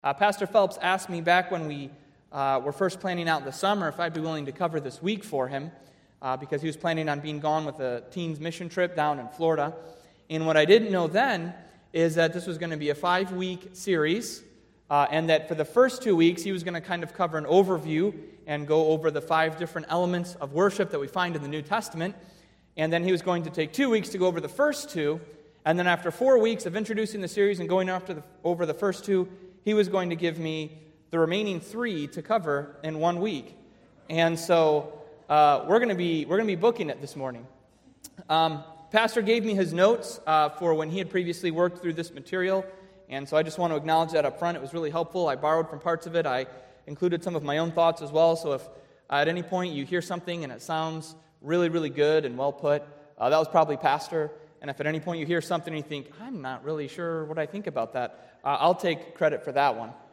Pastor Phelps asked me back when we were first planning out the summer if I'd be willing to cover this week for him because he was planning on being gone with a teens mission trip down in Florida. And what I didn't know then is that this was going to be a 5-week series and that for the first 2 weeks he was going to kind of cover an overview and go over the 5 different elements of worship that we find in the New Testament. And then he was going to take 2 weeks to go over the first 2. And then after 4 weeks of introducing the series and going over the first 2, he was going to give me the remaining 3 to cover in 1 week. And so we're going to be booking it this morning. Pastor gave me his notes for when he had previously worked through this material. And so I just want to acknowledge that up front. It was really helpful. I borrowed from parts of it. I included some of my own thoughts as well. So if at any point you hear something and it sounds really, really good and well put, that was probably Pastor. And if at any point you hear something and you think, I'm not really sure what I think about that, I'll take credit for that one.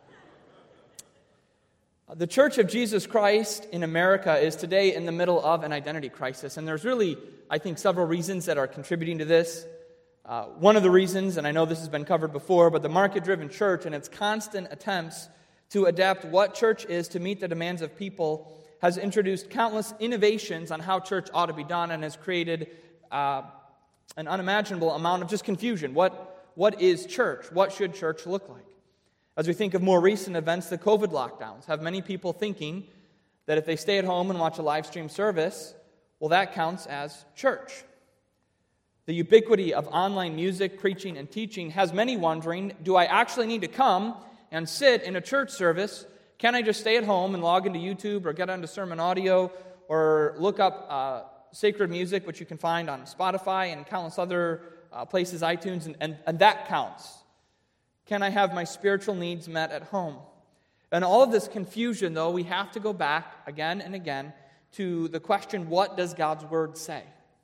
The Church of Jesus Christ in America is today in the middle of an identity crisis. And there's really, I think, several reasons that are contributing to this. One of the reasons, and I know this has been covered before, but the market-driven church and its constant attempts to adapt what church is to meet the demands of people has introduced countless innovations on how church ought to be done and has created an unimaginable amount of just confusion. What is church? What should church look like? As we think of more recent events, the COVID lockdowns have many people thinking that if they stay at home and watch a live stream service, well, that counts as church. The ubiquity of online music, preaching, and teaching has many wondering, do I actually need to come and sit in a church service? Can I just stay at home and log into YouTube or get onto sermon audio or look up sacred music, which you can find on Spotify and countless other places, iTunes, and that counts? Can I have my spiritual needs met at home? And all of this confusion, though, we have to go back again and again to the question, what does God's Word say?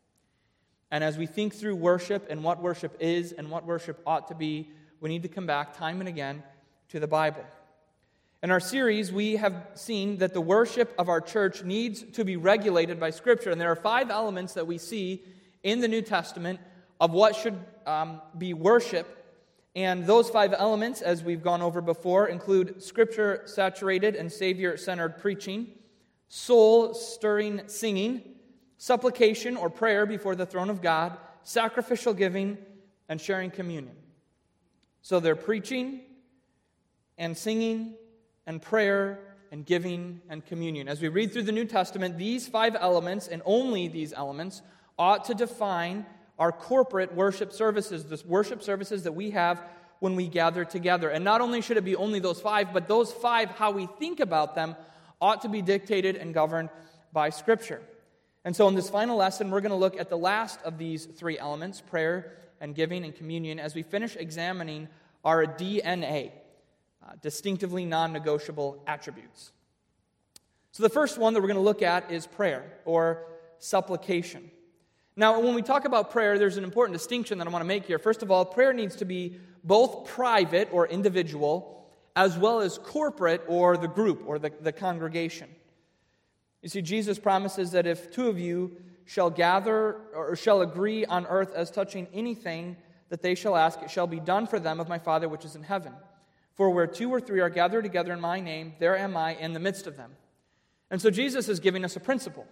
And as we think through worship and what worship is and what worship ought to be, we need to come back time and again to the Bible. In our series, we have seen that the worship of our church needs to be regulated by Scripture. And there are 5 elements that we see in the New Testament of what should be worship. And those 5 elements, as we've gone over before, include Scripture-saturated and Savior-centered preaching, soul-stirring singing, supplication or prayer before the throne of God, sacrificial giving, and sharing communion. So they're preaching and singing and prayer and giving and communion. As we read through the New Testament, these 5 elements, and only these elements, ought to define our corporate worship services, the worship services that we have when we gather together. And not only should it be only those 5, but those 5, how we think about them, ought to be dictated and governed by Scripture. And so in this final lesson, we're going to look at the last of these 3 elements, prayer and giving and communion, as we finish examining our DNA, distinctively non-negotiable attributes. So the first one that we're going to look at is prayer, or supplication. Now, when we talk about prayer, there's an important distinction that I want to make here. First of all, prayer needs to be both private or individual, as well as corporate or the group or the congregation. You see, Jesus promises that if 2 of you shall gather or shall agree on earth as touching anything that they shall ask, it shall be done for them of my Father which is in heaven. For where 2 or 3 are gathered together in my name, there am I in the midst of them. And so Jesus is giving us a principle.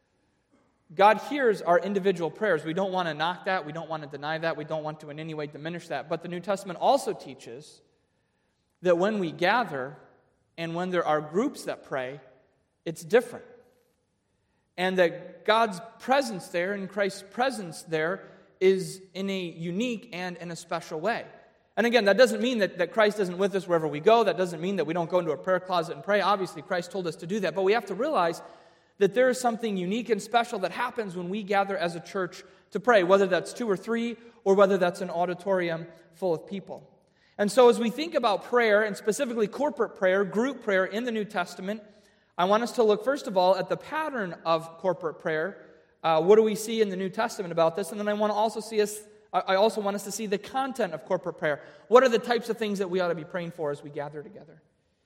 God hears our individual prayers. We don't want to knock that. We don't want to deny that. We don't want to in any way diminish that. But the New Testament also teaches that when we gather and when there are groups that pray, it's different. And that God's presence there and Christ's presence there is in a unique and in a special way. And again, that doesn't mean that Christ isn't with us wherever we go. That doesn't mean that we don't go into a prayer closet and pray. Obviously, Christ told us to do that. But we have to realize that there is something unique and special that happens when we gather as a church to pray, whether that's 2 or 3 or whether that's an auditorium full of people. And so as we think about prayer, and specifically corporate prayer, group prayer in the New Testament, I want us to look first of all at the pattern of corporate prayer. What do we see in the New Testament about this? And then I also want us to see the content of corporate prayer. What are the types of things that we ought to be praying for as we gather together?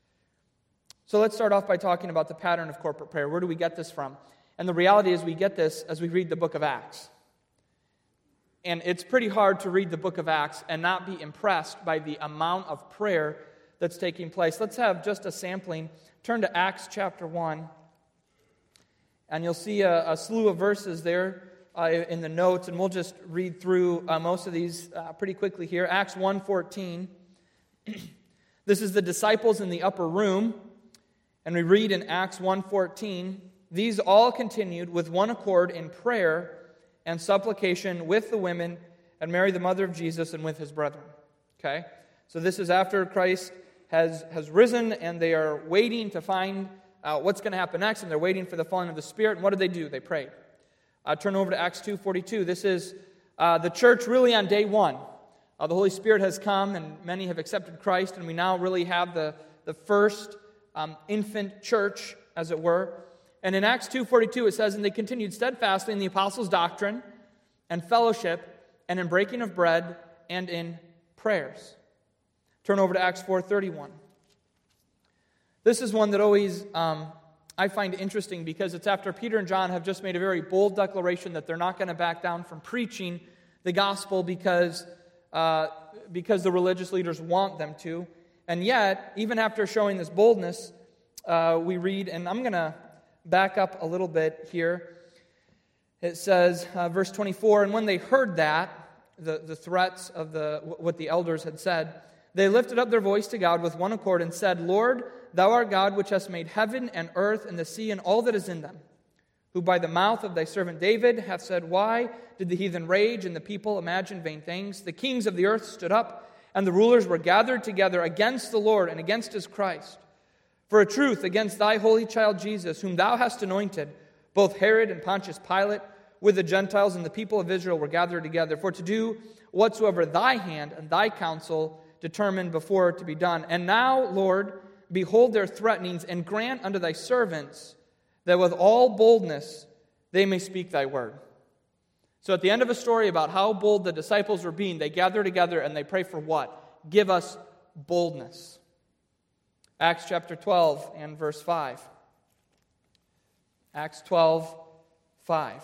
So let's start off by talking about the pattern of corporate prayer. Where do we get this from? And the reality is we get this as we read the book of Acts. And it's pretty hard to read the book of Acts and not be impressed by the amount of prayer that's taking place. Let's have just a sampling. Turn to Acts chapter 1, and you'll see a slew of verses there in the notes, and we'll just read through most of these pretty quickly here. Acts 1:14. This is the disciples in the upper room, and we read in Acts 1:14, "These all continued with one accord in prayer and supplication with the women and Mary the mother of Jesus and with his brethren." Okay? So this is after Christ has risen, and they are waiting to find out what's going to happen next, and they're waiting for the falling of the Spirit. And what did they do? They prayed. Turn over to Acts 2:42. This is the church really on day one. The Holy Spirit has come, and many have accepted Christ, and we now really have the first infant church, as it were. And in Acts 2:42 it says, "And they continued steadfastly in the apostles' doctrine and fellowship, and in breaking of bread, and in prayers." Turn over to Acts 4:31. This is one that always I find interesting, because it's after Peter and John have just made a very bold declaration that they're not going to back down from preaching the gospel because the religious leaders want them to. And yet, even after showing this boldness, we read, and I'm going to back up a little bit here. It says, verse 24, "And when they heard that," the threats of what the elders had said, "they lifted up their voice to God with one accord and said, Lord, thou art God which hast made heaven and earth and the sea and all that is in them, who by the mouth of thy servant David hath said, Why did the heathen rage and the people imagine vain things? The kings of the earth stood up, and the rulers were gathered together against the Lord and against his Christ. For a truth against thy holy child Jesus, whom thou hast anointed, both Herod and Pontius Pilate, with the Gentiles and the people of Israel were gathered together, for to do whatsoever thy hand and thy counsel determined before to be done. And now, Lord, behold their threatenings, and grant unto thy servants that with all boldness they may speak thy word." So at the end of a story about how bold the disciples were being, they gather together and they pray for what? Give us boldness. Acts chapter 12 and verse 5. Acts 12:5.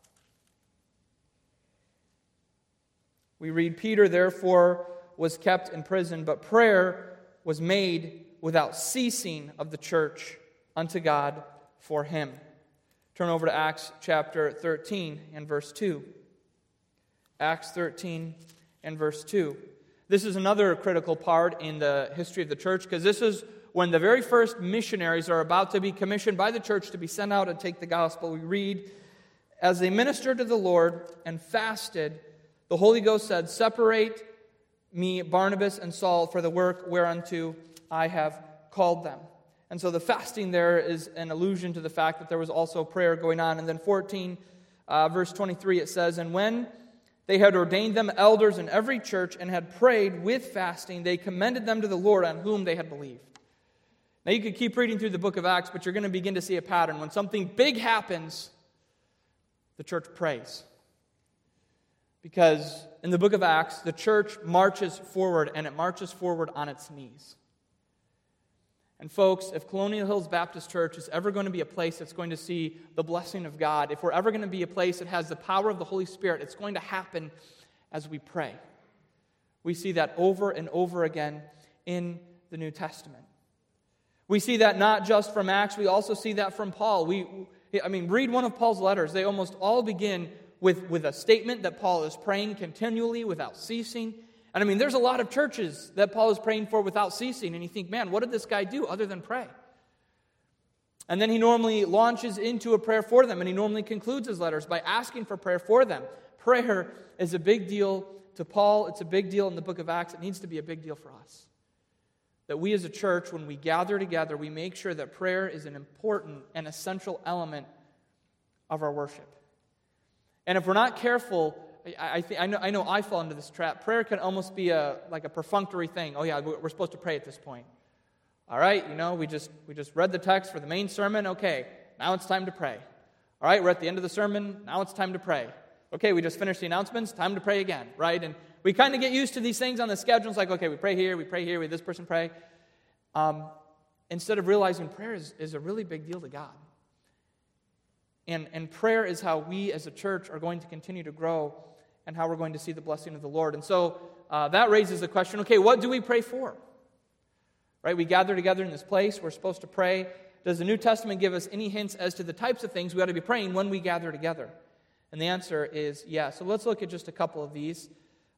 We read, "Peter therefore was kept in prison, but prayer was made without ceasing of the church unto God for him." Turn over to Acts chapter 13 and verse 2. Acts 13 and verse 2. This is another critical part in the history of the church, because this is when the very first missionaries are about to be commissioned by the church to be sent out and take the gospel. We read, "As they ministered to the Lord and fasted, the Holy Ghost said, Separate me Barnabas and Saul for the work whereunto I have called them." And so the fasting there is an allusion to the fact that there was also prayer going on. And then 14, verse 23, it says, "And when they had ordained them elders in every church and had prayed with fasting, they commended them to the Lord on whom they had believed." Now you could keep reading through the book of Acts, but you're going to begin to see a pattern. When something big happens, the church prays. Because in the book of Acts, the church marches forward, and it marches forward on its knees. And folks, if Colonial Hills Baptist Church is ever going to be a place that's going to see the blessing of God, if we're ever going to be a place that has the power of the Holy Spirit, it's going to happen as we pray. We see that over and over again in the New Testament. We see that not just from Acts, we also see that from Paul. Read one of Paul's letters. They almost all begin with a statement that Paul is praying continually without ceasing. And there's a lot of churches that Paul is praying for without ceasing, and you think, man, what did this guy do other than pray? And then he normally launches into a prayer for them, and he normally concludes his letters by asking for prayer for them. Prayer is a big deal to Paul. It's a big deal in the book of Acts. It needs to be a big deal for us. That we as a church, when we gather together, we make sure that prayer is an important and essential element of our worship. And if we're not careful, I know I fall into this trap. Prayer can almost be like a perfunctory thing. Oh yeah, we're supposed to pray at this point. All right, we just read the text for the main sermon. Okay, now it's time to pray. All right, we're at the end of the sermon. Now it's time to pray. Okay, we just finished the announcements. Time to pray again, right? And we kind of get used to these things on the schedule. It's like, okay, we pray here, we have this person pray. Instead of realizing prayer is a really big deal to God. And prayer is how we as a church are going to continue to grow and how we're going to see the blessing of the Lord. And so that raises the question, okay, what do we pray for? right? We gather together in this place. We're supposed to pray. Does the New Testament give us any hints as to the types of things we ought to be praying when we gather together? And the answer is yes. So let's look at just a couple of these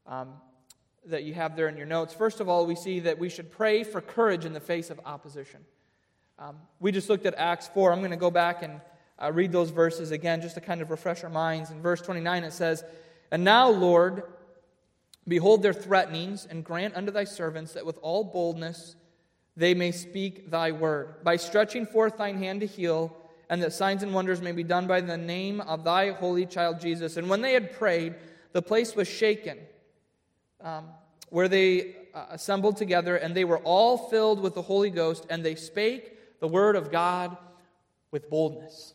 that you have there in your notes. First of all, we see that we should pray for courage in the face of opposition. We just looked at Acts 4. I'm going to go back and read those verses again just to kind of refresh our minds. In verse 29 it says, "And now, Lord, behold their threatenings, and grant unto thy servants that with all boldness they may speak thy word, by stretching forth thine hand to heal, and that signs and wonders may be done by the name of thy holy child Jesus." And when they had prayed, the place was shaken, where they assembled together, and they were all filled with the Holy Ghost, and they spake the word of God with boldness.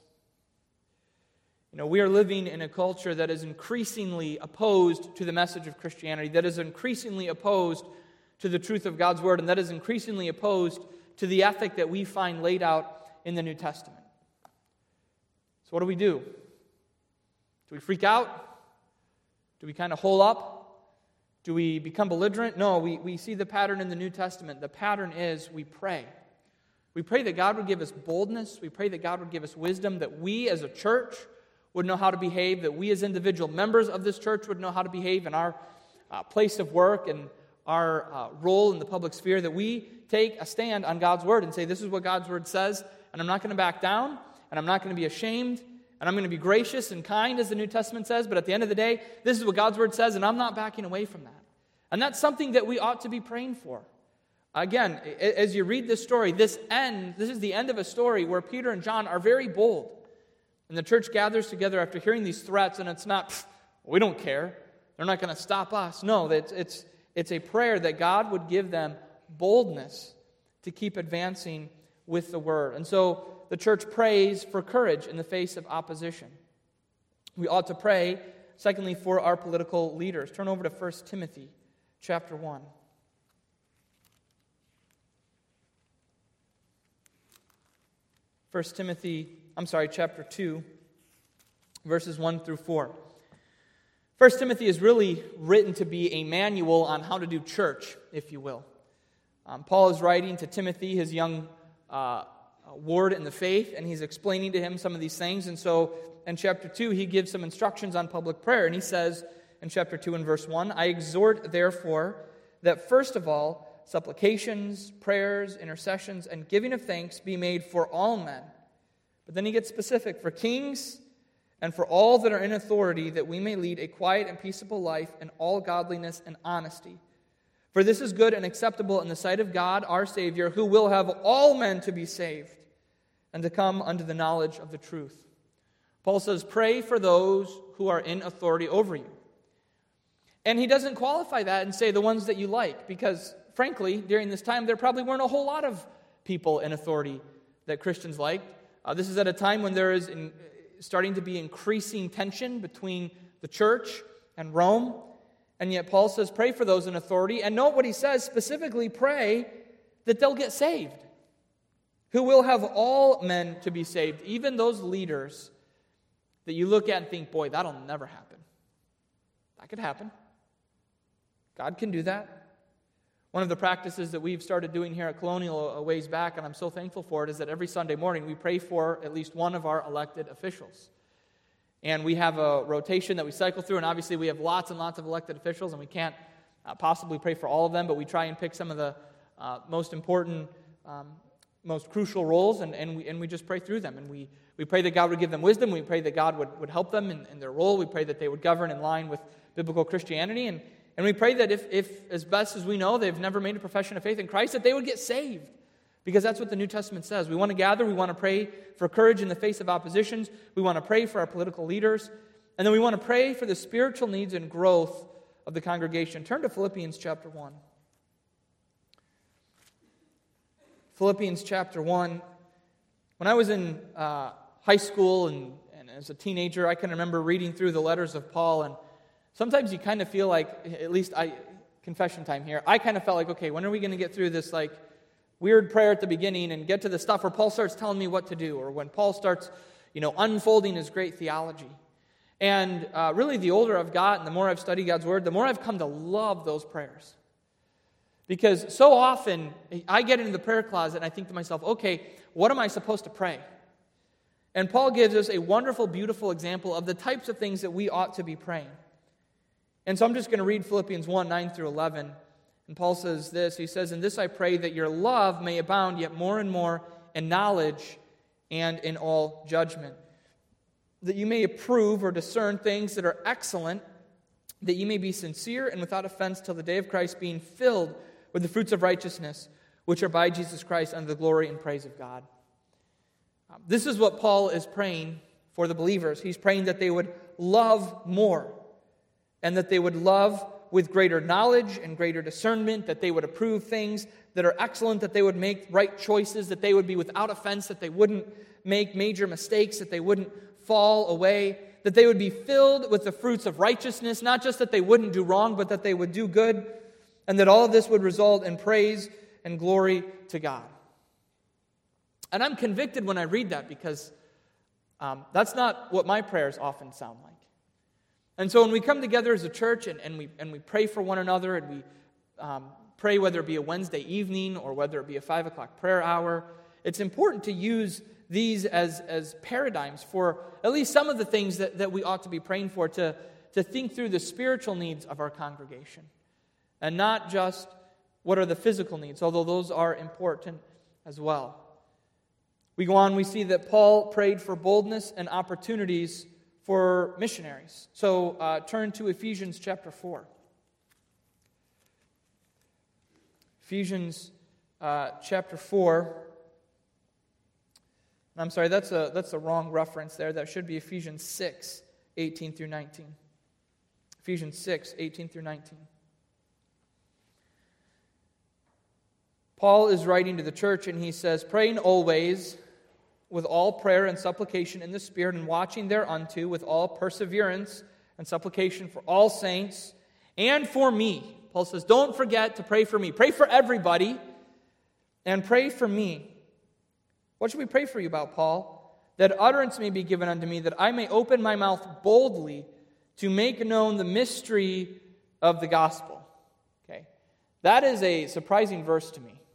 You know, we are living in a culture that is increasingly opposed to the message of Christianity, that is increasingly opposed to the truth of God's word, and that is increasingly opposed to the ethic that we find laid out in the New Testament. So what do we do? Do we freak out? Do we kind of hole up? Do we become belligerent? No, we see the pattern in the New Testament. The pattern is we pray. We pray that God would give us boldness. We pray that God would give us wisdom, that we as a church would know how to behave, that we as individual members of this church would know how to behave in our place of work and our role in the public sphere, that we take a stand on God's word and say, this is what God's word says, and I'm not going to back down, and I'm not going to be ashamed, and I'm going to be gracious and kind, as the New Testament says, but at the end of the day, this is what God's word says, and I'm not backing away from that. And that's something that we ought to be praying for. Again, as you read this story, this is the end of a story where Peter and John are very bold. And the church gathers together after hearing these threats, and it's not, we don't care. They're not going to stop us. No, it's a prayer that God would give them boldness to keep advancing with the word. And so the church prays for courage in the face of opposition. We ought to pray, secondly, for our political leaders. Turn over to 1 Timothy chapter 1. 1 Timothy, chapter 2, verses 1 through 4. 1 Timothy is really written to be a manual on how to do church, if you will. Paul is writing to Timothy, his young ward in the faith, and he's explaining to him some of these things. And so in chapter 2, he gives some instructions on public prayer. And he says in chapter 2 and verse 1, "I exhort, therefore, that first of all, supplications, prayers, intercessions, and giving of thanks be made for all men." But then he gets specific, "for kings and for all that are in authority, that we may lead a quiet and peaceable life in all godliness and honesty. For this is good and acceptable in the sight of God, our Savior, who will have all men to be saved and to come unto the knowledge of the truth." Paul says, pray for those who are in authority over you. And he doesn't qualify that and say the ones that you like, because frankly, during this time, there probably weren't a whole lot of people in authority that Christians liked. This is at a time when there is starting to be increasing tension between the church and Rome. And yet Paul says, pray for those in authority. And note what he says, specifically pray that they'll get saved. Who will have all men to be saved, even those leaders that you look at and think, boy, that'll never happen. That could happen. God can do that. One of the practices that we've started doing here at Colonial a ways back, and I'm so thankful for it, is that every Sunday morning we pray for at least one of our elected officials. And we have a rotation that we cycle through, and obviously we have lots and lots of elected officials, and we can't possibly pray for all of them, but we try and pick some of the most important, most crucial roles, and we just pray through them. And we pray that God would give them wisdom. We pray that God would help them in their role. We pray that they would govern in line with biblical Christianity. And we pray that if, as best as we know, they've never made a profession of faith in Christ, that they would get saved. Because that's what the New Testament says. We want to gather, we want to pray for courage in the face of oppositions, we want to pray for our political leaders, and then we want to pray for the spiritual needs and growth of the congregation. Turn to Philippians chapter 1. Philippians chapter 1. When I was in high school and as a teenager, I can remember reading through the letters of Paul, and sometimes you kind of feel like, at least confession time here, I kind of felt like, okay, when are we going to get through this weird prayer at the beginning and get to the stuff where Paul starts telling me what to do, or when Paul starts, unfolding his great theology. And really, the older I've gotten, the more I've studied God's Word, the more I've come to love those prayers. Because so often, I get into the prayer closet and I think to myself, okay, what am I supposed to pray? And Paul gives us a wonderful, beautiful example of the types of things that we ought to be praying. And so I'm just going to read Philippians 1, 9 through 11. And Paul says this, he says, "In this I pray that your love may abound yet more and more in knowledge and in all judgment, that you may approve or discern things that are excellent, that you may be sincere and without offense till the day of Christ, being filled with the fruits of righteousness, which are by Jesus Christ unto the glory and praise of God." This is what Paul is praying for the believers. He's praying that they would love more, and that they would love with greater knowledge and greater discernment, that they would approve things that are excellent, that they would make right choices, that they would be without offense, that they wouldn't make major mistakes, that they wouldn't fall away, that they would be filled with the fruits of righteousness, not just that they wouldn't do wrong, but that they would do good, and that all of this would result in praise and glory to God. And I'm convicted when I read that, because that's not what my prayers often sound like. And so when we come together as a church and we pray for one another, and we pray whether it be a Wednesday evening or whether it be a 5 o'clock prayer hour, it's important to use these as paradigms for at least some of the things that we ought to be praying for, to think through the spiritual needs of our congregation, and not just what are the physical needs, although those are important as well. We go on, we see that Paul prayed for boldness and opportunities for missionaries. So turn to Ephesians chapter 4. Ephesians chapter 4. I'm sorry, that's a wrong reference there. That should be Ephesians 6, 18 through 19. Ephesians 6, 18 through 19. Paul is writing to the church, and he says, "Praying always with all prayer and supplication in the Spirit, and watching thereunto with all perseverance and supplication for all saints, and for me." Paul says, don't forget to pray for me. Pray for everybody, and pray for me. What should we pray for you about, Paul? "That utterance may be given unto me, that I may open my mouth boldly to make known the mystery of the gospel." Okay, that is a surprising verse to me.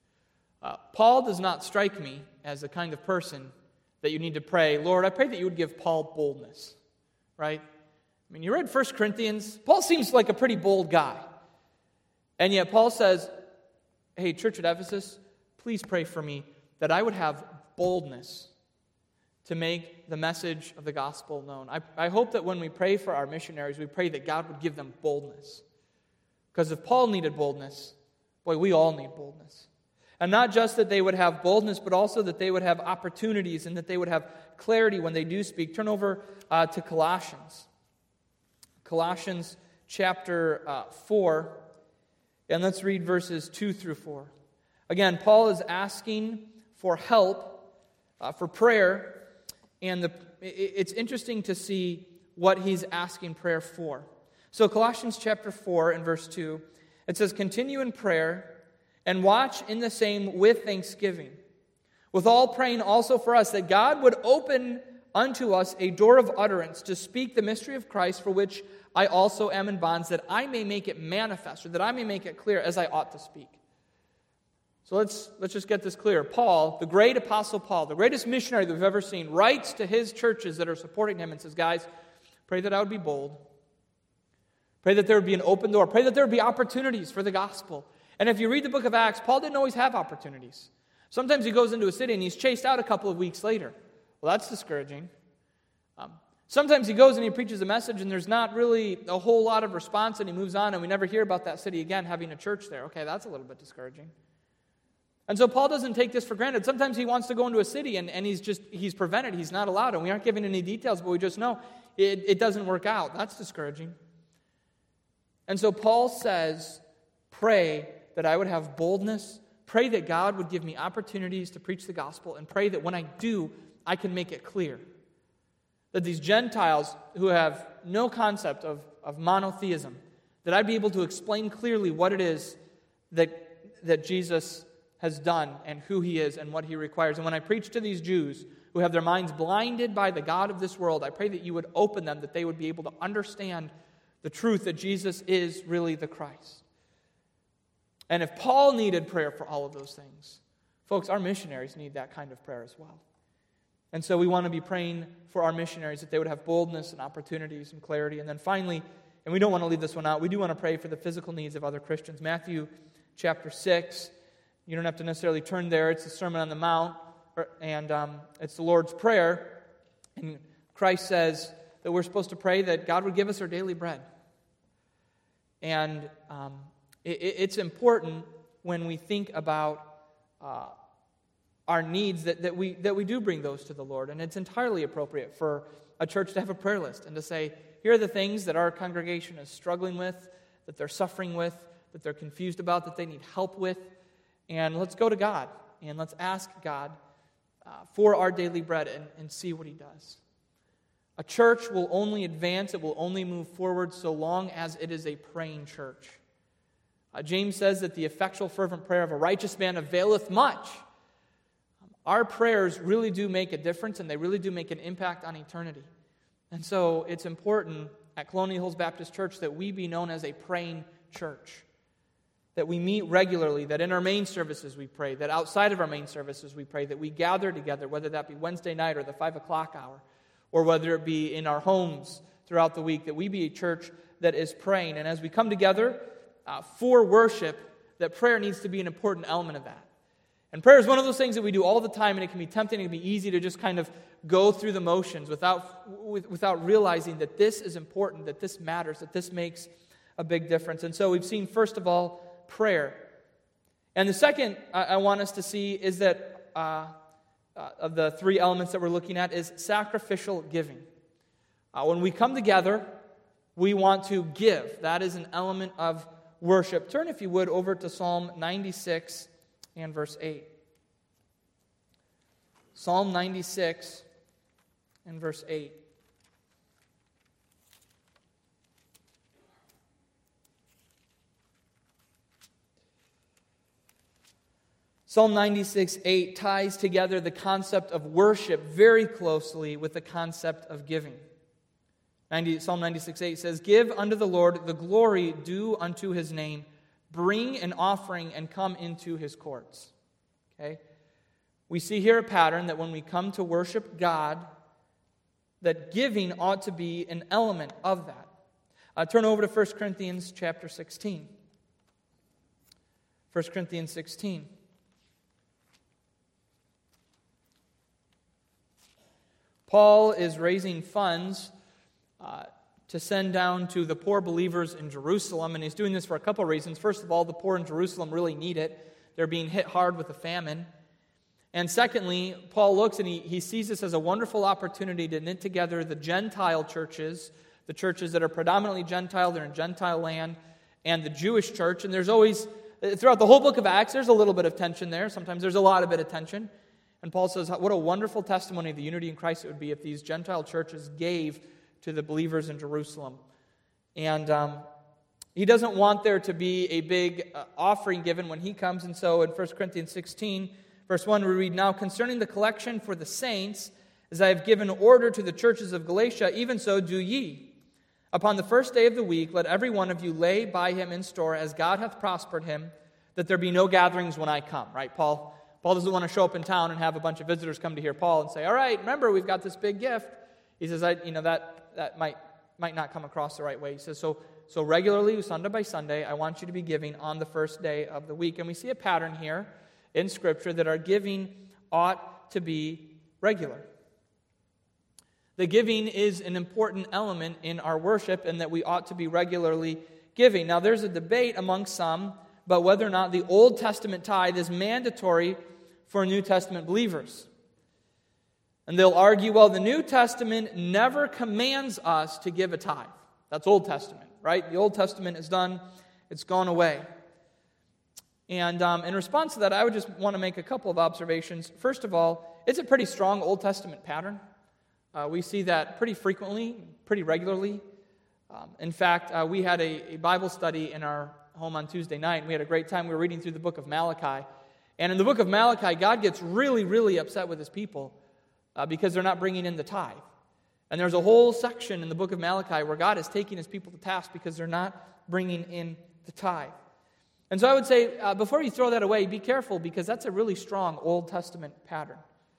Paul does not strike me as the kind of person that you need to pray, "Lord, I pray that you would give Paul boldness." Right? I mean, you read 1 Corinthians. Paul seems like a pretty bold guy. And yet Paul says, "Hey, church at Ephesus, please pray for me that I would have boldness to make the message of the gospel known." I hope that when we pray for our missionaries, we pray that God would give them boldness. Because if Paul needed boldness, boy, we all need boldness. And not just that they would have boldness, but also that they would have opportunities and that they would have clarity when they do speak. Turn over to Colossians. Colossians chapter 4, and let's read verses 2 through 4. Again, Paul is asking for help, for prayer, and it's interesting to see what he's asking prayer for. So Colossians chapter 4 and verse 2, it says, "Continue in prayer, and watch in the same with thanksgiving, with all praying also for us, that God would open unto us a door of utterance to speak the mystery of Christ, for which I also am in bonds, that I may make it manifest," or that I may make it clear as I ought to speak. So let's just get this clear. Paul, the great apostle Paul, the greatest missionary that we've ever seen, writes to his churches that are supporting him and says, "Guys, pray that I would be bold. Pray that there would be an open door. Pray that there would be opportunities for the gospel." And if you read the book of Acts, Paul didn't always have opportunities. Sometimes he goes into a city and he's chased out a couple of weeks later. Well, that's discouraging. Sometimes he goes and he preaches a message and there's not really a whole lot of response, and he moves on and we never hear about that city again having a church there. Okay, that's a little bit discouraging. And so Paul doesn't take this for granted. Sometimes he wants to go into a city and he's prevented, he's not allowed, and we aren't given any details, but we just know it doesn't work out. That's discouraging. And so Paul says, "Pray that I would have boldness, pray that God would give me opportunities to preach the gospel, and pray that when I do, I can make it clear that these Gentiles who have no concept of monotheism, that I'd be able to explain clearly what it is that Jesus has done and who he is and what he requires. And when I preach to these Jews who have their minds blinded by the god of this world, I pray that you would open them, that they would be able to understand the truth that Jesus is really the Christ." And if Paul needed prayer for all of those things, folks, our missionaries need that kind of prayer as well. And so we want to be praying for our missionaries that they would have boldness and opportunities and clarity. And then finally, and we don't want to leave this one out, we do want to pray for the physical needs of other Christians. Matthew chapter 6, you don't have to necessarily turn there. It's the Sermon on the Mount, and it's the Lord's Prayer. And Christ says that we're supposed to pray that God would give us our daily bread. And it's important when we think about our needs that we do bring those to the Lord. And it's entirely appropriate for a church to have a prayer list and to say, here are the things that our congregation is struggling with, that they're suffering with, that they're confused about, that they need help with. And let's go to God and let's ask God for our daily bread and see what He does. A church will only advance, it will only move forward so long as it is a praying church. James says that the effectual fervent prayer of a righteous man availeth much. Our prayers really do make a difference, and they really do make an impact on eternity. And so it's important at Colonial Hills Baptist Church that we be known as a praying church, that we meet regularly, that in our main services we pray, that outside of our main services we pray, that we gather together, whether that be Wednesday night or the 5 o'clock hour, or whether it be in our homes throughout the week, that we be a church that is praying. And as we come together for worship, that prayer needs to be an important element of that. And prayer is one of those things that we do all the time, and it can be tempting, it can be easy to just kind of go through the motions without realizing that this is important, that this matters, that this makes a big difference. And so we've seen, first of all, prayer. And the second I want us to see is that of the three elements that we're looking at is sacrificial giving. When we come together, we want to give. That is an element of worship. Turn, if you would, over to Psalm 96 and verse 8. Psalm 96 and verse 8. Psalm 96:8 ties together the concept of worship very closely with the concept of giving. Psalm 96:8 says, "Give unto the Lord the glory due unto His name. Bring an offering and come into His courts." Okay? We see here a pattern that when we come to worship God, that giving ought to be an element of that. Turn over to 1 Corinthians chapter 16. 1 Corinthians 16. Paul is raising funds to send down to the poor believers in Jerusalem, and he's doing this for a couple of reasons. First of all, the poor in Jerusalem really need it. They're being hit hard with a famine. And secondly, Paul looks and he sees this as a wonderful opportunity to knit together the Gentile churches, the churches that are predominantly Gentile, they're in Gentile land, and the Jewish church. And there's always, throughout the whole book of Acts, there's a little bit of tension there. Sometimes there's a lot of bit of tension. And Paul says, what a wonderful testimony of the unity in Christ it would be if these Gentile churches gave to the believers in Jerusalem. And he doesn't want there to be a big offering given when he comes. And so in 1 Corinthians 16, verse 1, we read, "Now concerning the collection for the saints, as I have given order to the churches of Galatia, even so do ye. Upon the first day of the week, let every one of you lay by him in store, as God hath prospered him, that there be no gatherings when I come." Right, Paul doesn't want to show up in town and have a bunch of visitors come to hear Paul and say, "All right, remember, we've got this big gift." He says, that might not come across the right way. He says, so regularly, Sunday by Sunday, I want you to be giving on the first day of the week. And we see a pattern here in Scripture that our giving ought to be regular. The giving is an important element in our worship, and that we ought to be regularly giving. Now, there's a debate among some about whether or not the Old Testament tithe is mandatory for New Testament believers. And they'll argue, well, the New Testament never commands us to give a tithe. That's Old Testament, right? The Old Testament is done. It's gone away. And in response to that, I would just want to make a couple of observations. First of all, it's a pretty strong Old Testament pattern. We see that pretty frequently, pretty regularly. In fact, we had a Bible study in our home on Tuesday night, and we had a great time. We were reading through the book of Malachi. And in the book of Malachi, God gets really, really upset with His people because they're not bringing in the tithe. And there's a whole section in the book of Malachi where God is taking His people to task because they're not bringing in the tithe. And so I would say, before you throw that away, be careful, because that's a really strong Old Testament pattern.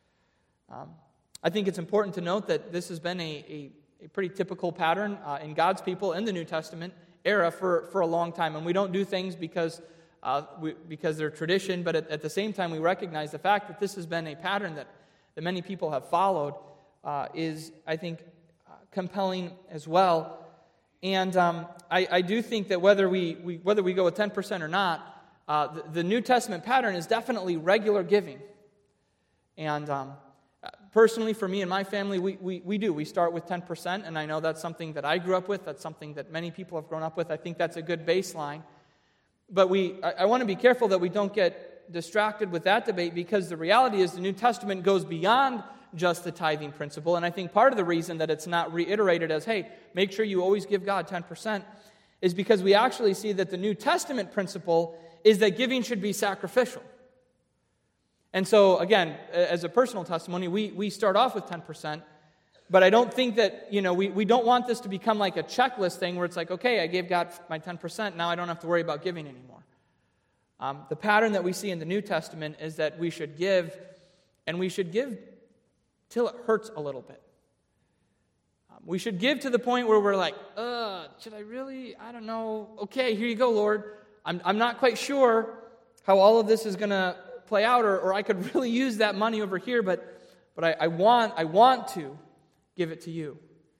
I think it's important to note that this has been a pretty typical pattern in God's people in the New Testament era for a long time. And we don't do things because they're tradition, but at the same time we recognize the fact that this has been a pattern that many people have followed is, I think, compelling as well. And I do think that whether we go with 10% or not, the New Testament pattern is definitely regular giving. And personally, for me and my family, we do. We start with 10%, and I know that's something that I grew up with. That's something that many people have grown up with. I think that's a good baseline. But I want to be careful that we don't get distracted with that debate, because the reality is the New Testament goes beyond just the tithing principle. And I think part of the reason that it's not reiterated as, hey, make sure you always give God 10%, is because we actually see that the New Testament principle is that giving should be sacrificial. And so, again, as a personal testimony, we start off with 10%, but I don't think that, we don't want this to become like a checklist thing where it's like, okay, I gave God my 10%, now I don't have to worry about giving anymore. The pattern that we see in the New Testament is that we should give, and we should give till it hurts a little bit. We should give to the point where we're like, should I really? I don't know. Okay, here you go, Lord. I'm not quite sure how all of this is going to play out, or I could really use that money over here, but I want to give it to you.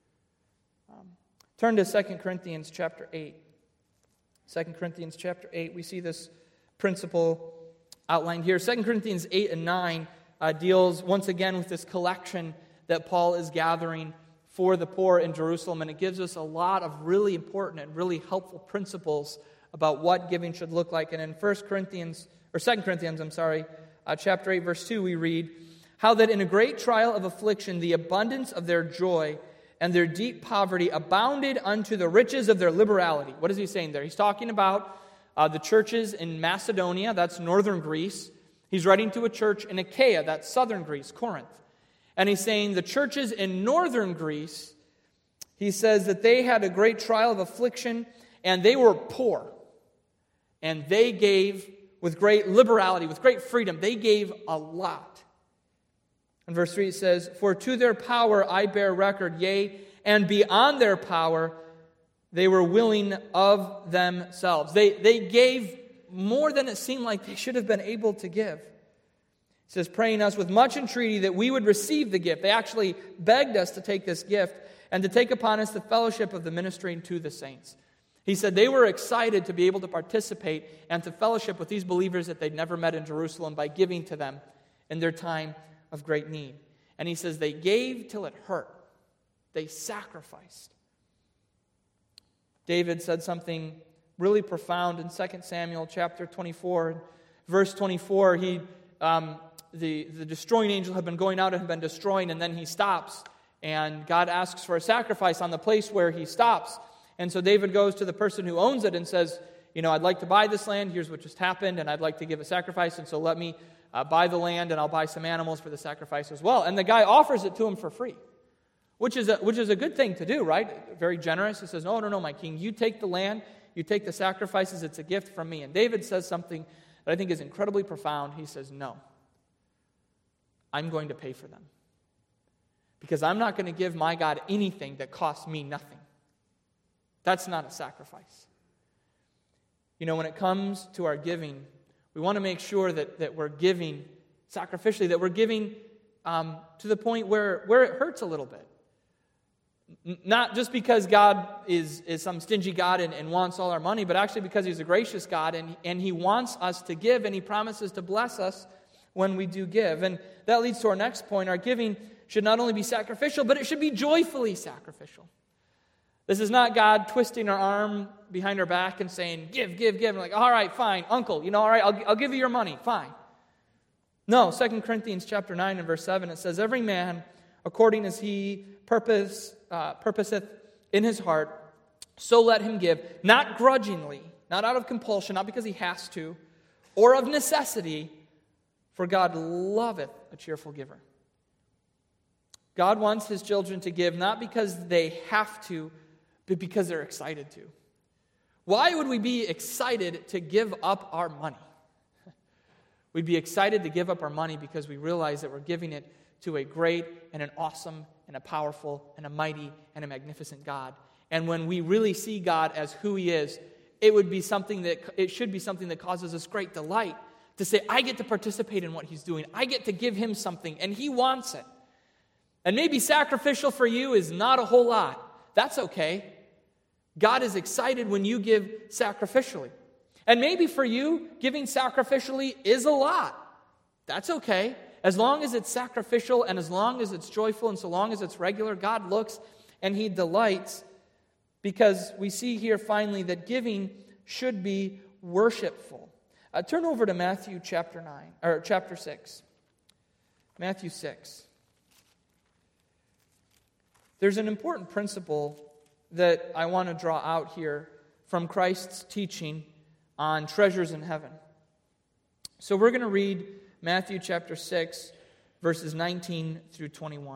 Turn to 2 Corinthians chapter 8. 2 Corinthians chapter 8, we see this principle outlined here. 2 Corinthians 8 and 9 deals once again with this collection that Paul is gathering for the poor in Jerusalem, and it gives us a lot of really important and really helpful principles about what giving should look like. And in 2 Corinthians, chapter 8, verse 2, we read, "How that in a great trial of affliction the abundance of their joy and their deep poverty abounded unto the riches of their liberality." What is he saying there? He's talking about the churches in Macedonia, that's northern Greece. He's writing to a church in Achaia, that's southern Greece, Corinth. And he's saying the churches in northern Greece, he says that they had a great trial of affliction, and they were poor. And they gave with great liberality, with great freedom. They gave a lot. In verse 3 it says, "For to their power I bear record, yea, and beyond their power they were willing of themselves." They gave more than it seemed like they should have been able to give. It says, "Praying us with much entreaty that we would receive the gift." They actually begged us to take this gift and to take upon us the fellowship of the ministering to the saints. He said they were excited to be able to participate and to fellowship with these believers that they'd never met in Jerusalem by giving to them in their time of great need. And he says they gave till it hurt. They sacrificed. David said something really profound in 2 Samuel chapter 24. Verse 24, the destroying angel had been going out and had been destroying, and then he stops, and God asks for a sacrifice on the place where he stops. And so David goes to the person who owns it and says, I'd like to buy this land, here's what just happened, and I'd like to give a sacrifice, and so let me buy the land, and I'll buy some animals for the sacrifice as well. And the guy offers it to him for free, which is a good thing to do, right? Very generous. He says, no, my king, you take the land, you take the sacrifices, it's a gift from me. And David says something that I think is incredibly profound. He says, no, I'm going to pay for them, because I'm not going to give my God anything that costs me nothing. That's not a sacrifice. When it comes to our giving, we want to make sure that we're giving sacrificially, that we're giving to the point where it hurts a little bit. Not just because God is some stingy God and wants all our money, but actually because He's a gracious God and He wants us to give, and He promises to bless us when we do give. And that leads to our next point. Our giving should not only be sacrificial, but it should be joyfully sacrificial. This is not God twisting our arm behind our back and saying, give. And like, all right, fine, uncle, all right, I'll give you your money, fine. No, 2 Corinthians chapter 9 and verse 7, it says, "Every man, according as he purposeth in his heart, so let him give, not grudgingly, not out of compulsion, not because he has to, or of necessity, for God loveth a cheerful giver." God wants His children to give not because they have to, but because they're excited to. Why would we be excited to give up our money? We'd be excited to give up our money because we realize that we're giving it to a great and an awesome and a powerful and a mighty and a magnificent God. And when we really see God as who He is, it should be something that causes us great delight to say, I get to participate in what He's doing. I get to give Him something, and He wants it. And maybe sacrificial for you is not a whole lot. That's okay. God is excited when you give sacrificially. And maybe for you, giving sacrificially is a lot. That's okay. As long as it's sacrificial and as long as it's joyful and so long as it's regular, God looks and He delights, because we see here finally that giving should be worshipful. Turn over to Matthew chapter 6. Matthew 6. There's an important principle that I want to draw out here from Christ's teaching on treasures in heaven. So we're going to read Matthew chapter 6, verses 19 through 21.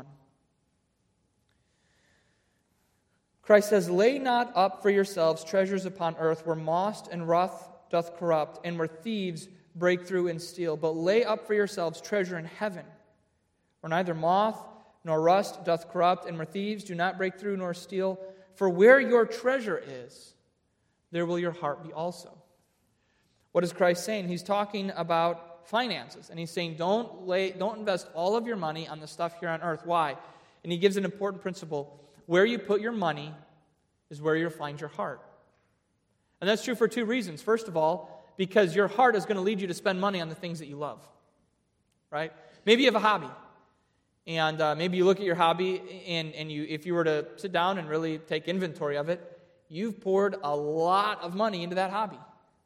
Christ says, "Lay not up for yourselves treasures upon earth, where moth and rust doth corrupt, and where thieves break through and steal. But lay up for yourselves treasure in heaven, where neither moth nor rust doth corrupt, and where thieves do not break through nor steal. For where your treasure is, there will your heart be also." What is Christ saying? He's talking about finances, and He's saying, don't invest all of your money on the stuff here on earth. Why? And He gives an important principle. Where you put your money is where you'll find your heart. And that's true for two reasons. First of all, because your heart is going to lead you to spend money on the things that you love. Right? Maybe you have a hobby. And maybe you look at your hobby, and if you were to sit down and really take inventory of it, you've poured a lot of money into that hobby.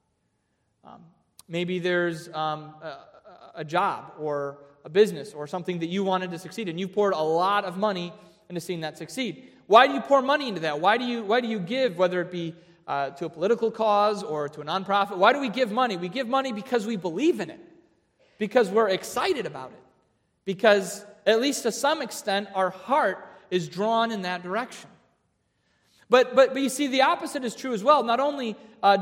Maybe there's a job or a business or something that you wanted to succeed in. You've poured a lot of money into seeing that succeed. Why do you pour money into that? Why do you give, whether it be to a political cause or to a nonprofit? Why do we give money? We give money because we believe in it, because we're excited about it, because at least to some extent our heart is drawn in that direction. But you see, the opposite is true as well. Not only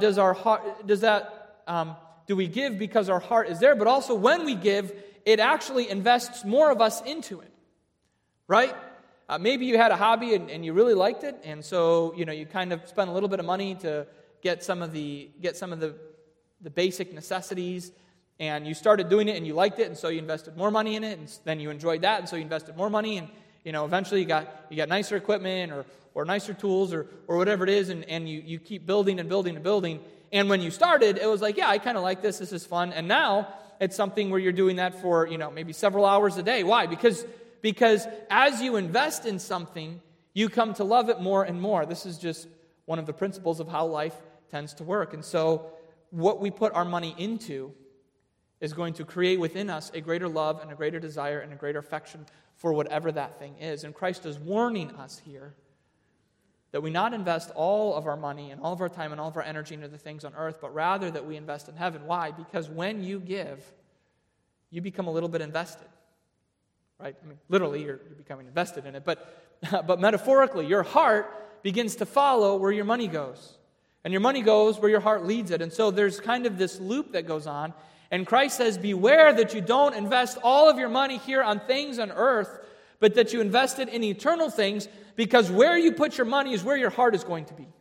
do we give because our heart is there, but also when we give, it actually invests more of us into it, right? Maybe you had a hobby and you really liked it, and so you kind of spent a little bit of money to get some of the basic necessities, and you started doing it and you liked it, and so you invested more money in it, and then you enjoyed that, and so you invested more money, and eventually you got nicer equipment or nicer tools or whatever it is, and you keep building and building and building. And when you started, it was like, yeah, I kind of like this. This is fun. And now it's something where you're doing that for maybe several hours a day. Why? Because as you invest in something, you come to love it more and more. This is just one of the principles of how life tends to work. And so what we put our money into is going to create within us a greater love and a greater desire and a greater affection for whatever that thing is. And Christ is warning us here that we not invest all of our money and all of our time and all of our energy into the things on earth, but rather that we invest in heaven. Why? Because when you give, you become a little bit invested. Right? I mean, literally, you're becoming invested in it. But metaphorically, your heart begins to follow where your money goes. And your money goes where your heart leads it. And so there's kind of this loop that goes on. And Christ says, beware that you don't invest all of your money here on things on earth, but that you invest it in eternal things, because where you put your money is where your heart is going to be.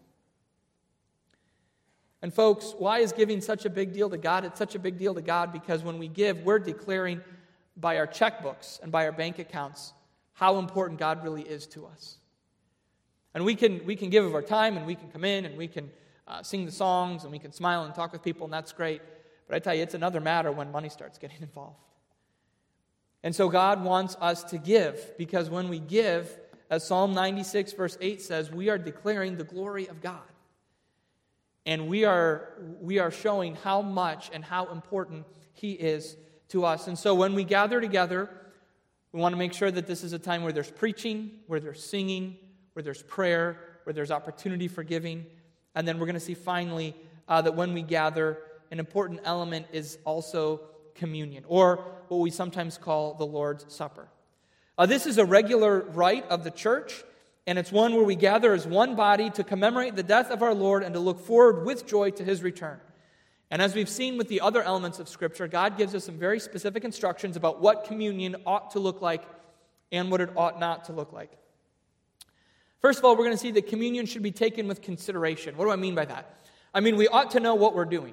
And folks, why is giving such a big deal to God? It's such a big deal to God because when we give, we're declaring by our checkbooks and by our bank accounts how important God really is to us. And we can give of our time, and we can come in, and we can sing the songs, and we can smile and talk with people, and that's great. But I tell you, it's another matter when money starts getting involved. And so God wants us to give, because when we give, as Psalm 96 verse 8 says, we are declaring the glory of God. And we are showing how much and how important He is to us. And so when we gather together, we want to make sure that this is a time where there's preaching, where there's singing, where there's prayer, where there's opportunity for giving. And then we're going to see finally that when we gather, an important element is also communion, or what we sometimes call the Lord's Supper. This is a regular rite of the church, and it's one where we gather as one body to commemorate the death of our Lord and to look forward with joy to His return. And as we've seen with the other elements of Scripture, God gives us some very specific instructions about what communion ought to look like and what it ought not to look like. First of all, we're going to see that communion should be taken with consideration. What do I mean by that? I mean, we ought to know what we're doing.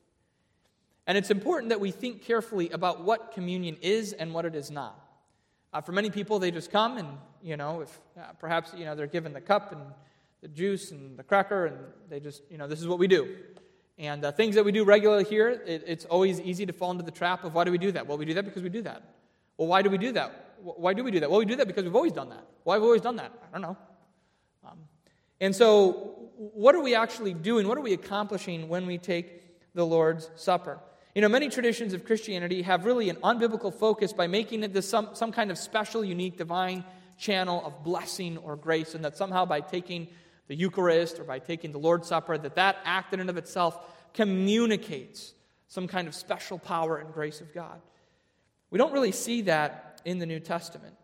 And it's important that we think carefully about what communion is and what it is not. For many people, they just come and, if perhaps, they're given the cup and the juice and the cracker, and they just, this is what we do. And things that we do regularly here, it's always easy to fall into the trap of why do we do that? Well, we do that because we do that. Well, why do we do that? Why do we do that? Well, we do that because we've always done that. Why have we always done that? I don't know. And so, what are we actually doing? What are we accomplishing when we take the Lord's Supper? Many traditions of Christianity have really an unbiblical focus by making it this some kind of special, unique, divine channel of blessing or grace, and that somehow by taking the Eucharist or by taking the Lord's Supper, that act in and of itself communicates some kind of special power and grace of God. We don't really see that in the New Testament.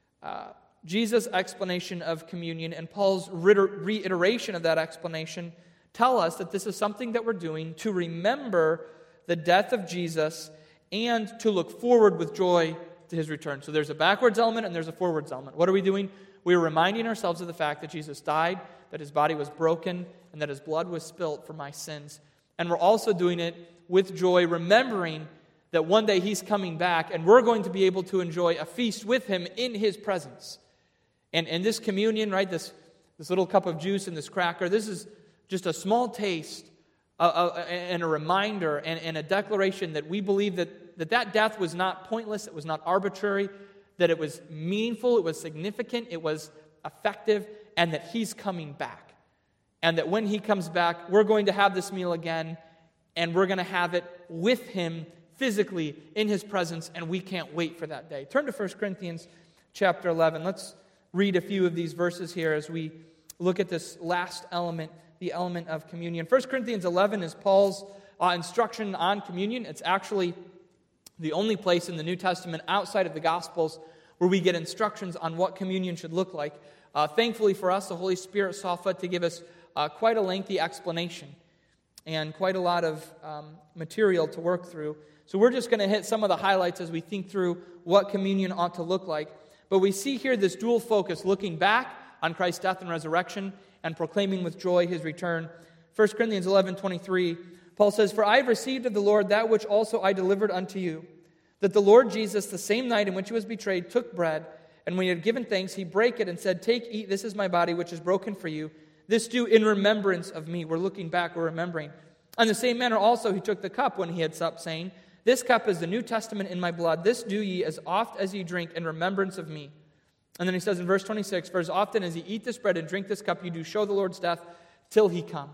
Jesus' explanation of communion and Paul's reiteration of that explanation tell us that this is something that we're doing to remember the death of Jesus and to look forward with joy to His return. So there's a backwards element and there's a forwards element. What are we doing? We're reminding ourselves of the fact that Jesus died, that His body was broken, and that His blood was spilt for my sins. And we're also doing it with joy, remembering that one day He's coming back and we're going to be able to enjoy a feast with Him in His presence. And this communion, right, this little cup of juice and this cracker, this is just a small taste and a reminder and a declaration that we believe that death was not pointless, it was not arbitrary, that it was meaningful, it was significant, it was effective, and that He's coming back. And that when He comes back, we're going to have this meal again, and we're going to have it with Him physically in His presence, and we can't wait for that day. Turn to 1 Corinthians chapter 11. Let's read a few of these verses here as we look at this last element, the element of communion. 1 Corinthians 11 is Paul's instruction on communion. It's actually the only place in the New Testament outside of the Gospels where we get instructions on what communion should look like. Thankfully for us, the Holy Spirit saw fit to give us quite a lengthy explanation and quite a lot of material to work through. So we're just going to hit some of the highlights as we think through what communion ought to look like. But we see here this dual focus, looking back on Christ's death and resurrection and proclaiming with joy His return. 1 Corinthians 11:23, Paul says, "For I have received of the Lord that which also I delivered unto you, that the Lord Jesus, the same night in which He was betrayed, took bread, and when He had given thanks, He brake it and said, Take, eat, this is my body, which is broken for you. This do in remembrance of me." We're looking back, we're remembering. "In the same manner also He took the cup when He had supped, saying, This cup is the New Testament in my blood. This do ye as oft as ye drink in remembrance of me. And then he says in verse 26, "For as often as ye eat this bread and drink this cup, you do show the Lord's death till He come."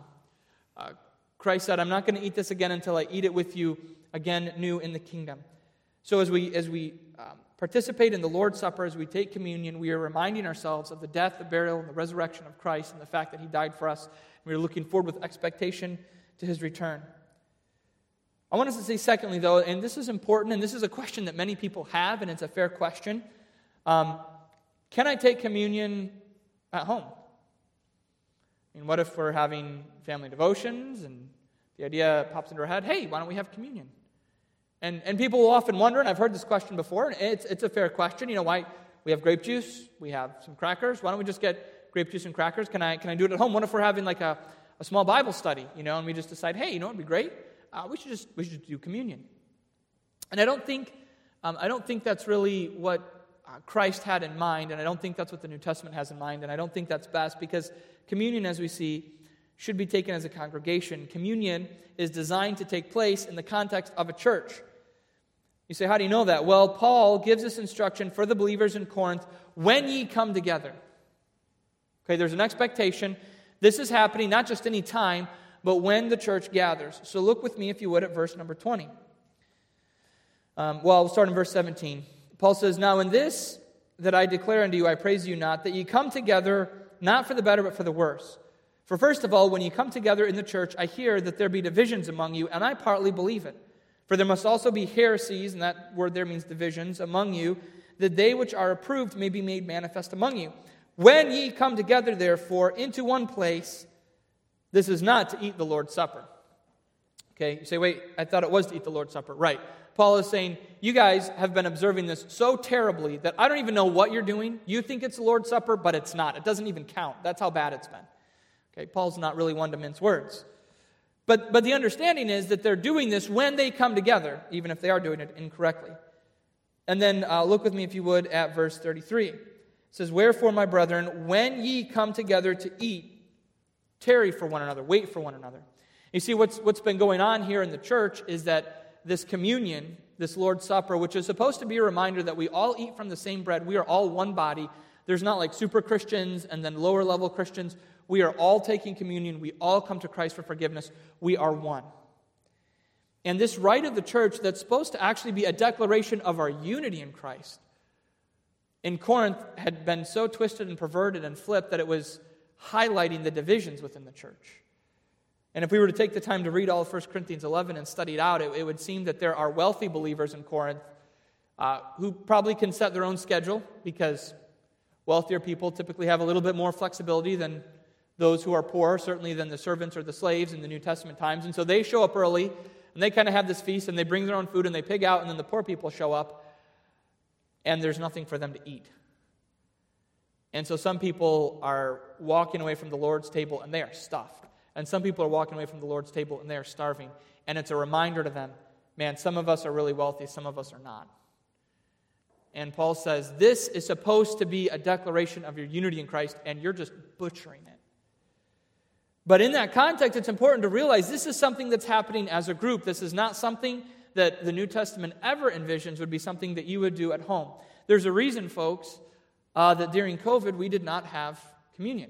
Christ said, "I'm not going to eat this again until I eat it with you again new in the kingdom." So as we participate in the Lord's Supper, as we take communion, we are reminding ourselves of the death, the burial, and the resurrection of Christ and the fact that He died for us. We are looking forward with expectation to His return. I want us to say secondly, though, and this is important, and this is a question that many people have, and it's a fair question. Can I take communion at home? I mean, what if we're having family devotions and the idea pops into our head, hey, why don't we have communion? And people will often wonder, and I've heard this question before, and it's a fair question. Why we have grape juice, we have some crackers. Why don't we just get grape juice and crackers? Can I do it at home? What if we're having like a small Bible study, and we just decide, hey, it'd be great. We should just do communion. And I don't think that's really what Christ had in mind, and I don't think that's what the New Testament has in mind, and I don't think that's best, because communion, as we see, should be taken as a congregation. Communion is designed to take place in the context of a church. You say, how do you know that? Well, Paul gives this instruction for the believers in Corinth, when ye come together. Okay, there's an expectation. This is happening not just any time, but when the church gathers. So look with me, if you would, at verse number 20. We'll start in verse 17. Paul says, "Now in this that I declare unto you, I praise you not, that ye come together, not for the better, but for the worse. For first of all, when ye come together in the church, I hear that there be divisions among you, and I partly believe it. For there must also be heresies," and that word there means divisions, "among you, that they which are approved may be made manifest among you. When ye come together, therefore, into one place, this is not to eat the Lord's Supper. Okay, you say, wait, I thought it was to eat the Lord's Supper. Right. Paul is saying, you guys have been observing this so terribly that I don't even know what you're doing. You think it's the Lord's Supper, but it's not. It doesn't even count. That's how bad it's been. Okay, Paul's not really one to mince words. But the understanding is that they're doing this when they come together, even if they are doing it incorrectly. And then look with me, if you would, at verse 33. It says, wherefore, my brethren, when ye come together to eat, tarry for one another, wait for one another. You see, what's been going on here in the church is that this communion, this Lord's Supper, which is supposed to be a reminder that we all eat from the same bread, we are all one body. There's not like super Christians and then lower level Christians. We are all taking communion. We all come to Christ for forgiveness. We are one. And this rite of the church that's supposed to actually be a declaration of our unity in Christ, in Corinth had been so twisted and perverted and flipped that it was highlighting the divisions within the church. And if we were to take the time to read all of 1 Corinthians 11 and study it out, it would seem that there are wealthy believers in Corinth who probably can set their own schedule, because wealthier people typically have a little bit more flexibility than those who are poor, certainly than the servants or the slaves in the New Testament times. And so they show up early, and they kind of have this feast, and they bring their own food, and they pig out, and then the poor people show up, and there's nothing for them to eat. And so some people are walking away from the Lord's table, and they are stuffed. And some people are walking away from the Lord's table, and they are starving. And it's a reminder to them, man, some of us are really wealthy, some of us are not. And Paul says, this is supposed to be a declaration of your unity in Christ, and you're just butchering it. But in that context, it's important to realize this is something that's happening as a group. This is not something that the New Testament ever envisions would be something that you would do at home. There's a reason, folks, that during COVID we did not have communion.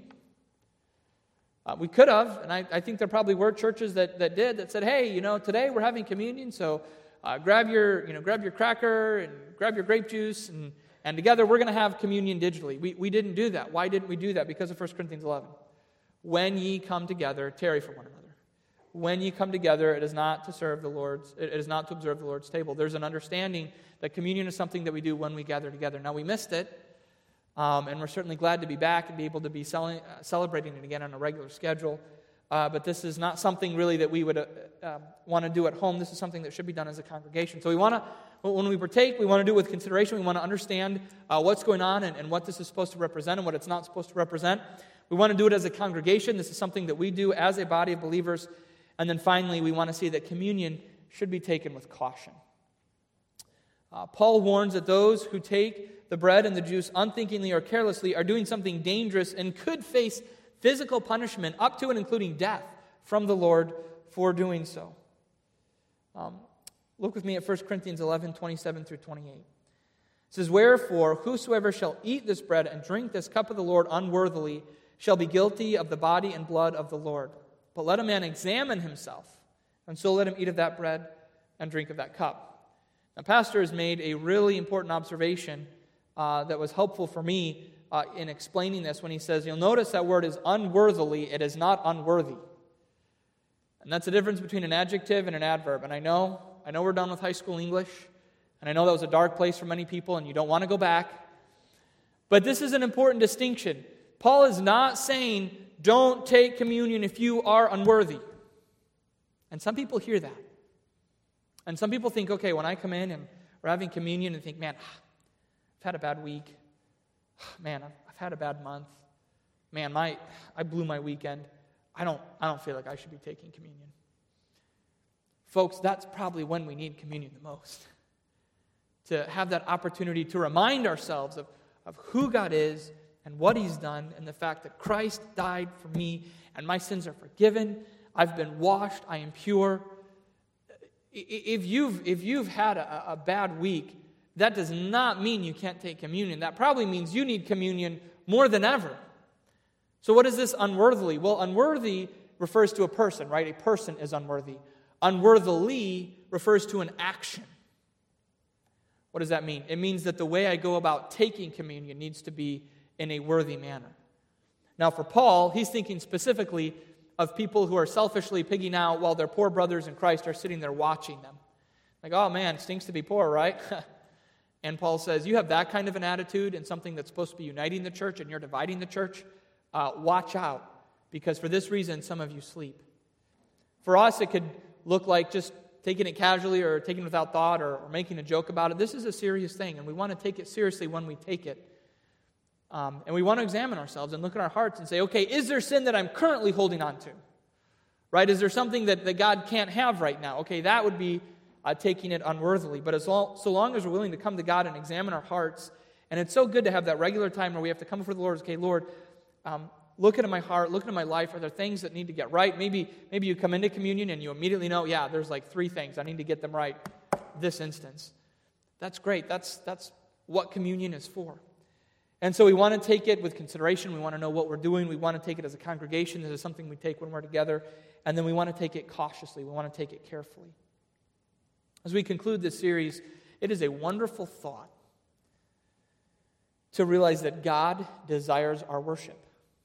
We could have, and I think there probably were churches that did, that said, hey, today we're having communion, so grab your cracker and grab your grape juice, and together we're going to have communion digitally. We didn't do that. Why didn't we do that? Because of 1 Corinthians 11. When ye come together, tarry for one another. When ye come together, it is not to observe the Lord's table. There's an understanding that communion is something that we do when we gather together. Now, we missed it, and we're certainly glad to be back and be able to be celebrating it again on a regular schedule. But this is not something really that we would want to do at home. This is something that should be done as a congregation. So when we partake, we want to do it with consideration. We want to understand what's going on and what this is supposed to represent and what it's not supposed to represent. We want to do it as a congregation. This is something that we do as a body of believers. And then finally, we want to see that communion should be taken with caution. Paul warns that those who take the bread and the juice unthinkingly or carelessly are doing something dangerous and could face physical punishment up to and including death from the Lord for doing so. Look with me at 1 Corinthians 11, 27 through 28. It says, wherefore, whosoever shall eat this bread and drink this cup of the Lord unworthily shall be guilty of the body and blood of the Lord. But let a man examine himself, and so let him eat of that bread and drink of that cup. Now, Pastor has made a really important observation that was helpful for me in explaining this when he says, you'll notice that word is unworthily, it is not unworthy. And that's the difference between an adjective and an adverb. And I know we're done with high school English, and I know that was a dark place for many people, and you don't want to go back. But this is an important distinction. Paul is not saying, don't take communion if you are unworthy. And some people hear that. And some people think, okay, when I come in and we're having communion and think, man, I've had a bad week. Man, I've had a bad month. Man, I blew my weekend. I don't feel like I should be taking communion. Folks, that's probably when we need communion the most. To have that opportunity to remind ourselves of who God is and what He's done, and the fact that Christ died for me, and my sins are forgiven. I've been washed. I am pure. If you've had a bad week, that does not mean you can't take communion. That probably means you need communion more than ever. So what is this unworthily? Well, unworthy refers to a person, right? A person is unworthy. Unworthily refers to an action. What does that mean? It means that the way I go about taking communion needs to be in a worthy manner. Now for Paul, he's thinking specifically of people who are selfishly pigging out while their poor brothers in Christ are sitting there watching them. Like, oh man, it stinks to be poor, right? And Paul says, you have that kind of an attitude and something that's supposed to be uniting the church and you're dividing the church, watch out, because for this reason, some of you sleep. For us, it could look like just taking it casually or taking it without thought or making a joke about it. This is a serious thing, and we want to take it seriously when we take it. And we want to examine ourselves and look at our hearts and say, okay, is there sin that I'm currently holding on to? Right? Is there something that God can't have right now? Okay, that would be taking it unworthily. But so long as we're willing to come to God and examine our hearts, and it's so good to have that regular time where we have to come before the Lord. Okay, Lord, look into my heart, look into my life. Are there things that need to get right? Maybe you come into communion and you immediately know, yeah, there's like 3 things. I need to get them right this instance. That's great. That's what communion is for. And so we want to take it with consideration. We want to know what we're doing. We want to take it as a congregation. This is something we take when we're together. And then we want to take it cautiously. We want to take it carefully. As we conclude this series, it is a wonderful thought to realize that God desires our worship.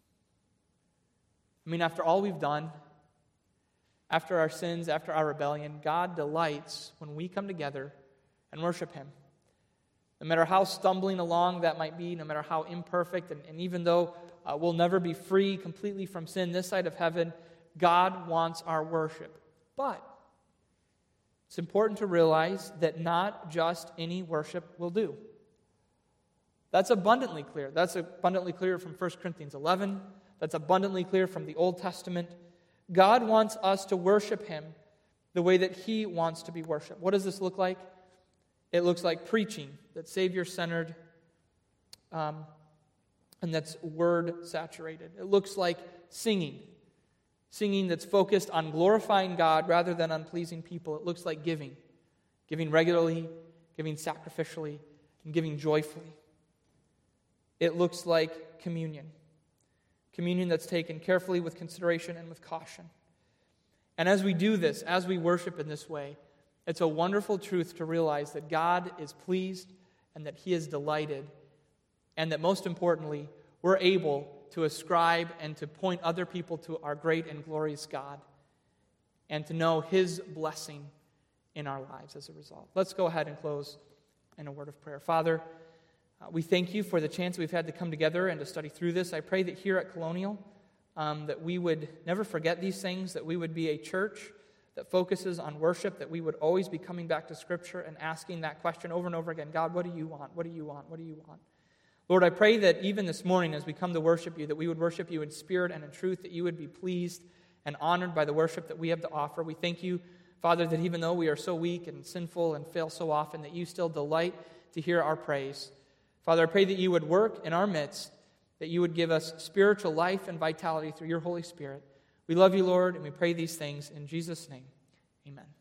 I mean, after all we've done, after our sins, after our rebellion, God delights when we come together and worship Him. No matter how stumbling along that might be, no matter how imperfect, and even though we'll never be free completely from sin this side of heaven, God wants our worship. But it's important to realize that not just any worship will do. That's abundantly clear. That's abundantly clear from 1 Corinthians 11. That's abundantly clear from the Old Testament. God wants us to worship Him the way that He wants to be worshipped. What does this look like? It looks like preaching that's Savior-centered and that's Word-saturated. It looks like singing that's focused on glorifying God rather than on pleasing people. It looks like giving regularly, giving sacrificially, and giving joyfully. It looks like communion that's taken carefully with consideration and with caution. And as we do this, as we worship in this way, it's a wonderful truth to realize that God is pleased and that He is delighted, and that most importantly, we're able to ascribe and to point other people to our great and glorious God and to know His blessing in our lives as a result. Let's go ahead and close in a word of prayer. Father, we thank You for the chance we've had to come together and to study through this. I pray that here at Colonial, that we would never forget these things, that we would be a church that focuses on worship, that we would always be coming back to Scripture and asking that question over and over again, God, what do You want? What do You want? What do You want? Lord, I pray that even this morning as we come to worship You, that we would worship You in spirit and in truth, that You would be pleased and honored by the worship that we have to offer. We thank You, Father, that even though we are so weak and sinful and fail so often, that You still delight to hear our praise. Father, I pray that You would work in our midst, that You would give us spiritual life and vitality through Your Holy Spirit. We love You, Lord, and we pray these things in Jesus' name. Amen.